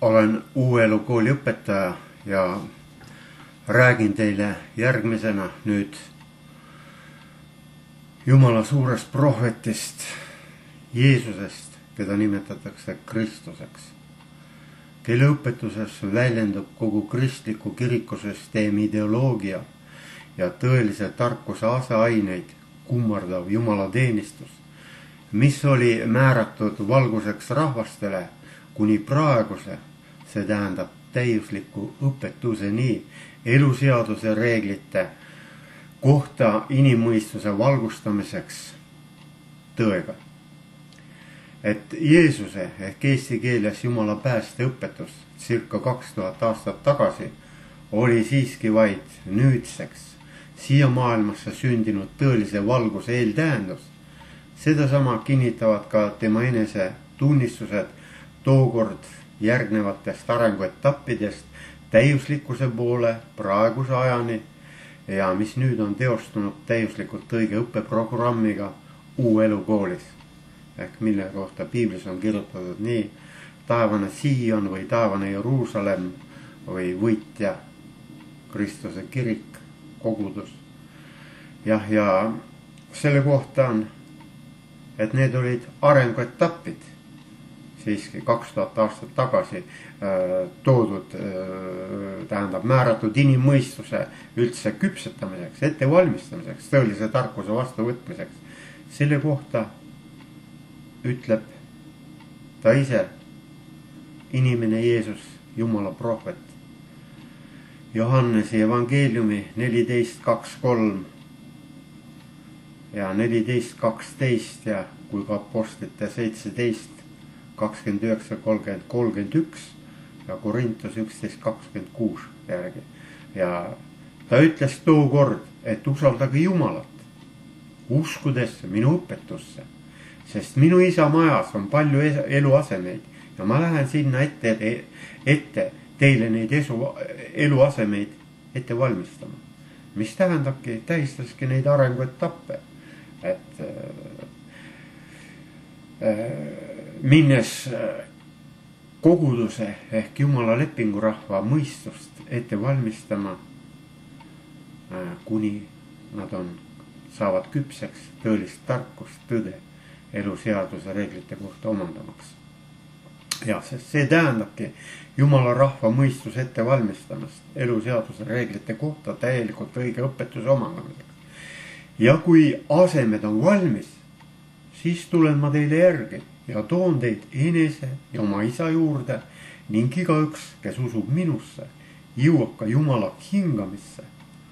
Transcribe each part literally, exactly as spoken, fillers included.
olen Uue Elu Kooli õpetaja ja räägin teile järgmisena nüüd Jumala suurest prohvetist Jeesusest, keda nimetatakse Kristuseks, kelle õpetuses väljendub kogu kristliku kirikusüsteemi ideoloogia ja tõelise tarkuse aseaineid kummardav jumalateenistus, mis oli määratud valguseks rahvastele kuni praeguse, see tähendab täiusliku õpetuseni eluseaduse reeglite kohta inimmõistuse valgustamiseks tõega. Et Jeesuse ehk eesti keeles Jumala päästeõpetus circa kaks tuhat aastat tagasi oli siiski vaid nüüdseks siia maailmasse sündinud tõelise valguse eeltähendus. Sedasama kinnitavad ka tema enese tunnistused tookord järgnevatest arenguetappidest täiuslikkuse poole praeguse ajani ja mis nüüd on teostunud täiuslikult õige õppeprogrammiga Uue Elu Koolis, ehk mille kohta piiblis on kirjutatud nii taevane Sion või taevane Jeruusalemm või võitja Kristuse kirik, kogudus. Jah, ja selle kohta on, et need olid arenguetappid siiski kaks tuhat aastat tagasi äh, toodud, äh, tähendab määratud inimmõistuse üldse küpsetamiseks, ettevalmistamiseks, tõelise tarkuse vastuvõtmiseks. Selle kohta ütleb ta ise, inimene Jeesus, Jumala prohvet. Johannese evangeeliumi neliteist kaks kolm ja neliteist kaksteist ja kui ka apostlite seitseteist kakskümmend üheksa kolmkümmend kolmkümmend üks ja Korintus üksteist kakskümmend kuus järgi. Ja ta ütles tookord, et usaldage Jumalat, uskudesse, minu õpetusse, sest minu isa majas on palju eluasemeid ja ma lähen sinna ette, ette teile neid esu, eluasemeid ette valmistama. Mis tähendabki, tähistaski neid arenguetappe, et äh, minnes koguduse ehk Jumala lepingurahva mõistust ette valmistama, äh, kuni nad on, saavad küpseks tõelist tarkust, tõde, eluseaduse reeglite kohta omandamaks. Ja sest see tähendabki Jumala rahva mõistus ette valmistamast eluseaduse reeglite kohta täielikult õige õpetuse omandamiseks. Ja kui asemed on valmis, siis tulen ma teile järgi ja toon teid enese ja oma isa juurde ning igaüks, kes usub minusse, jõuab ka Jumala hingamisse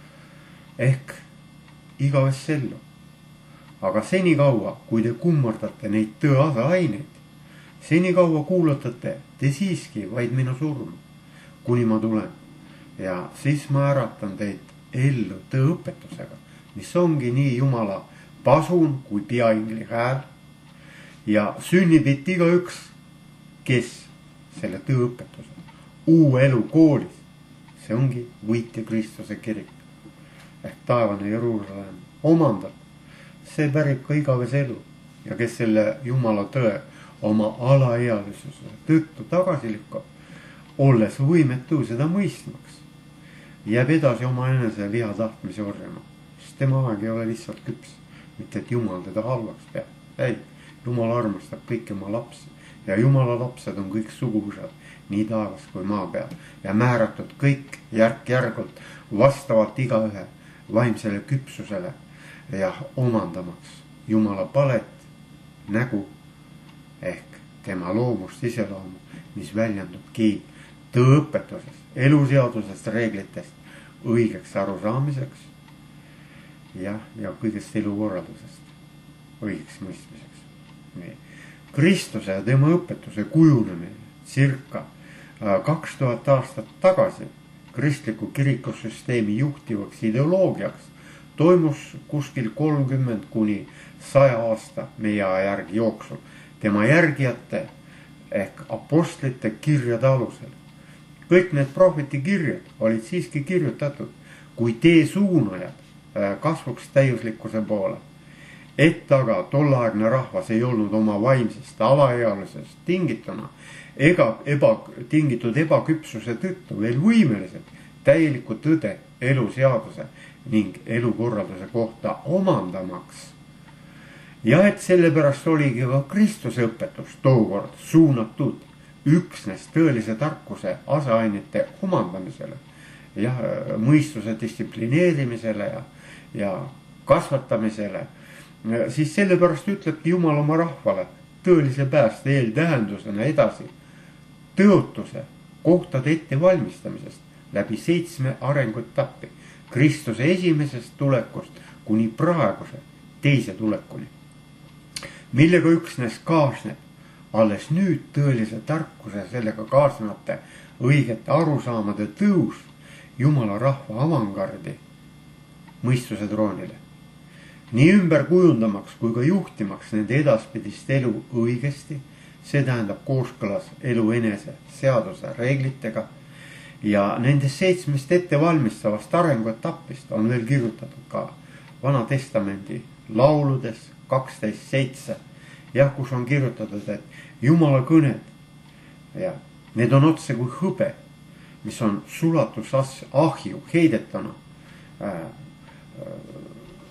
ehk igavesse ellu. Aga senikaua, kui te kummardate neid tõe aseaineid, senikaua kuulutate te siiski vaid minu surma, kuni ma tulen. Ja siis ma äratan teid ellu tõeõpetusega, mis ongi nii Jumala pasun kui peaingli hääl ja sünnib igaüks, kes selle tõeõpetuse Uue Elu Koolis, see ongi võitja Kristuse kirik ehk taevane Jeruusalemm omandab, see pärib ka igavese elu ja kes selle Jumala tõe oma alaealisuse tõttu tagasi lükkab, olles võimetu seda mõistmaks, jääb edasi oma enese viha tahtmise orjama, sest tema aeg ei ole lihtsalt küps, mitte et Jumal teda halvaks peab. Ei, Jumal armastab kõiki oma lapsi ja Jumala lapsed on kõik suguvõsad, nii taevas kui maa peal ja määratud kõik järk-järgult vastavalt igaühe vaimsele küpsusele ja omandamaks Jumala palet, nägu ehk tema loomust iseloomu, mis väljendubki tõeõpetuses, eluseadusest, reeglitest, õigeks arusaamiseks ja, ja kõigest elukorraldusest, õigeks mõistmiseks. Nii. Kristuse ja tema õpetuse kujunemine circa kaks tuhat aastat tagasi kristliku kirikusüsteemi juhtivaks ideoloogiaks toimus kuskil kolmkümmend kuni saja aasta meie järgi jooksul tema järgijate ehk apostlite kirjade alusel. Kõik need prohveti kirjad olid siiski kirjutatud kui tee suunajad kasvuks täiuslikkuse poole et aga tolleaegne rahvas ei olnud oma vaimsest alaealisest tingituna ega eba, tingitud ebaküpsuse tõttu veel võimelised täielikku tõde eluseaduse ning elukorralduse kohta omandamaks. Ja et sellepärast oligi ka Kristuse õpetus tookord suunatud üksnes tõelise tarkuse aseainete omandamisele ja mõistuse distsiplineerimisele ja, ja kasvatamisele, siis sellepärast ütlebki Jumal oma rahvale tõelise pääste eeltähendusena edasi tõotuse kohtade ettevalmistamisest läbi seitsme arenguetappi Kristuse esimesest tulekust kuni praeguse teise tulekuni, millega üksnes kaasneb alles nüüd tõelise tarkuse sellega kaasnevate õigete arusaamade tõus Jumala rahva avangardi mõistuse troonile. Nii ümber kujundamaks kui ka juhtimaks nende edaspidist elu õigesti, see tähendab kooskõlas elu enese seaduse reeglitega ja nendest seitsmest ettevalmistavast arenguetapist on veel kirjutatud ka Vana Testamendi lauludes kaksteist seitse, jah, kus on kirjutatud, et Jumala kõned ja need on otse kui hõbe, mis on sulatusahju heidetuna äh, äh,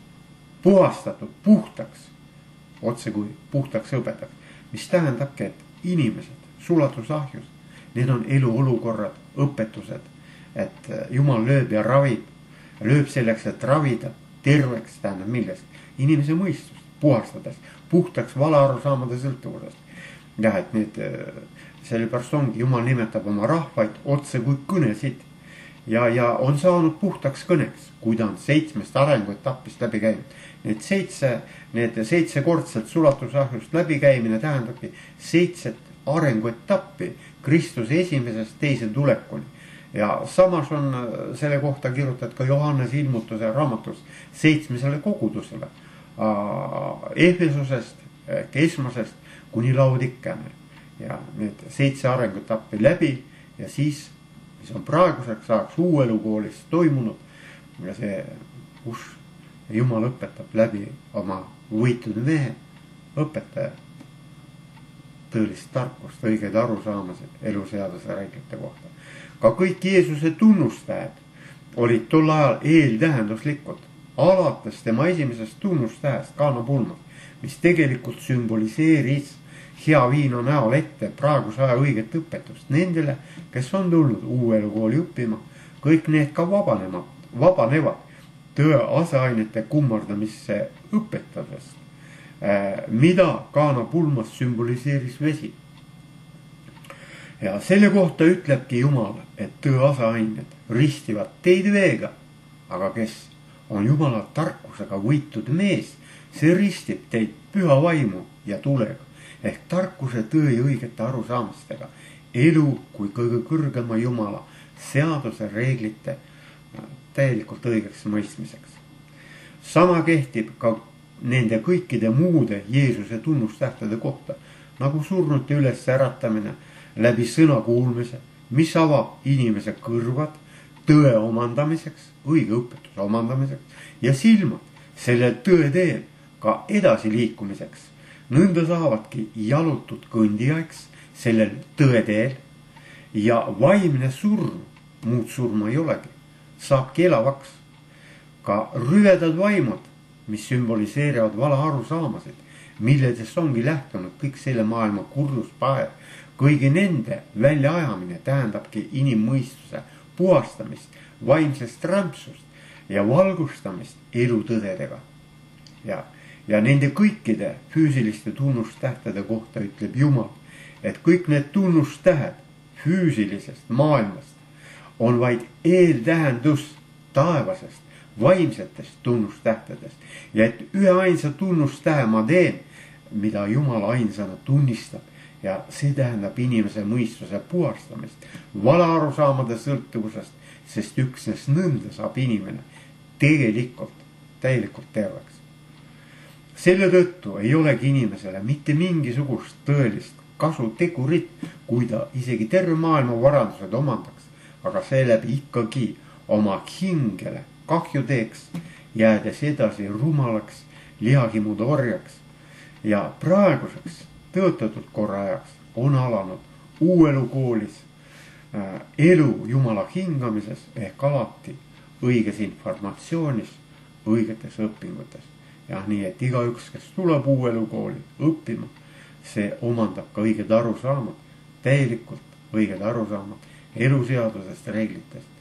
puhastatud puhtaks, otse kui puhtaks hõbedaks, mis tähendabki, et inimesed sulatusahjus, need on eluolukorrad, õpetused, et Jumal lööb ja ravib, lööb selleks, et ravida terveks, tähendab millest, inimese mõistust puhastades, puhtaks valearusaamade sõltuvusest. jah, et need, sellepärast ongi, Jumal nimetab oma rahvaid otse kui kõnesid ja, ja on saanud puhtaks kõneks, kui ta on seitsmest arenguetapist läbi käinud. Need seitse, need seitsekordselt sulatusahjust läbikäimine tähendabki seitset arenguetappi Kristuse esimesest teise tulekuni. Ja samas on selle kohta kirjutatud ka Johannese ilmutuse raamatus seitsmesele kogudusele Efesusest, esmasest kuni Laodikene. Ja need seitse arenguetappi läbi ja siis, mis on praeguseks ajaks uuelukoolis toimunud ja see, kus Jumal õpetab läbi oma võitud mehe õpetaja tõelist tarkust, õigeid arusaamasid eluseaduse reeglite kohta. Ka kõik Jeesuse tunnustähed olid tol ajal eeltähenduslikud, alates tema esimesest tunnustähest kaanapulmas, mis tegelikult sümboliseeris hea viina näol ette praeguse aja õiget õpetust nendele, kes on tulnud uuelukooli õppima. Kõik need ka vabanevad, vabanevad tõe aseainete kummardamisse õpetusest, mida kaanapulmas sümboliseeris vesi. Ja selle kohta ütlebki Jumal, et tõe aseained ristivad teid veega, aga kes on Jumala tarkusega võitud mees, see ristib teid püha vaimu ja tulega ehk tarkuse tõe õigete arusaamistega elu kui kõige kõrgema Jumala seaduse reeglite täielikult õigeks mõistmiseks. Sama kehtib ka nende kõikide muude Jeesuse tunnustähtede kohta, nagu surnute üles äratamine läbi sõna kuulmise, mis avab inimese kõrvad tõe omandamiseks, õige õpetuse omandamiseks ja silmad selle tõe teel ka edasiliikumiseks. Nõnda saavadki jalutud kõndijaks sellel tõe teel ja vaimne surm, muud surma ei olegi, saabki elavaks. Ka rüvedad vaimud, mis sümboliseerivad vala arusaamasid, milledest ongi lähtunud kõik selle maailma kurjuspaev, kõigi nende väljaajamine tähendabki inimmõistuse puhastamist, vaimsest rämpsust ja valgustamist elutõdedega. Ja, ja nende kõikide füüsiliste tunnustähtede kohta ütleb Jumal, et kõik need tunnustähed füüsilisest maailmast on vaid eeltähendus taevasest, vaimsetest tunnustähtedest ja et ühe ainsa tunnustähe ma teen, mida Jumal ainsana tunnistab ja see tähendab inimese mõistuse puhastamist, valaarusaamade sõltuvusest, sest üksnes nõnda saab inimene tegelikult täielikult terveks. Selle tõttu ei olegi inimesele mitte mingisugust tõelist kasutegurit, kui ta isegi terve maailma varandused omandaks, aga seeläbi ikkagi oma hingele kahju teeks, jäädes edasi rumalaks lihakimude orjaks. Ja praeguseks tõotatud korra ajaks on alanud uuelu koolis äh, elu Jumala hingamises ehk alati õiges informatsioonis, õigetes õpingutes. Ja nii, et igaüks, kes tuleb uuelu kooli õppima, see omandab ka õiged arusaamad, täielikult õiged arusaamad eluseadusest, reeglitest